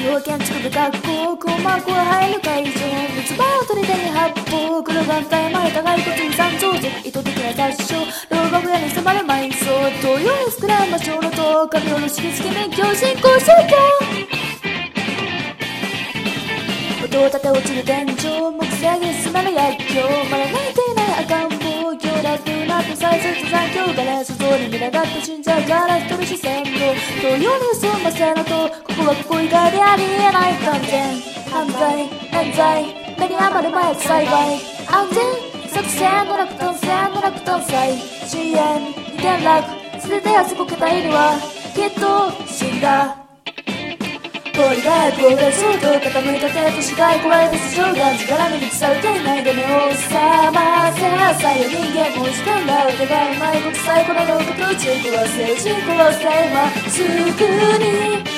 は建築部学校鼓膜は入る会場三つ葉を取り手に発砲黒眼帯前互い骨に三増軸意図的な雑所牢獄屋に迫る埋葬東洋に膨らん場所のと神尾のしぎつき免許進行証拠音を立て落ちる天井木製に進める薬莢まだ泣いていない赤ん坊行楽なく再生残響ガラス像に群がって死んじゃうガラス飛び視線の東洋に進ませのとここはここ以外でありえない完全犯罪冤罪目に余る麻薬栽培安全作戦の落胆戦の落胆祭深淵に転落全て痩せこけた犬はきっと死んだ氷が凍る衝動傾いた手と視界壊れた素性が力に満ちされていないで目を覚ませなさいよ人間もしかんだお互い前国際この能力打ち壊せ打ち壊せまっすぐに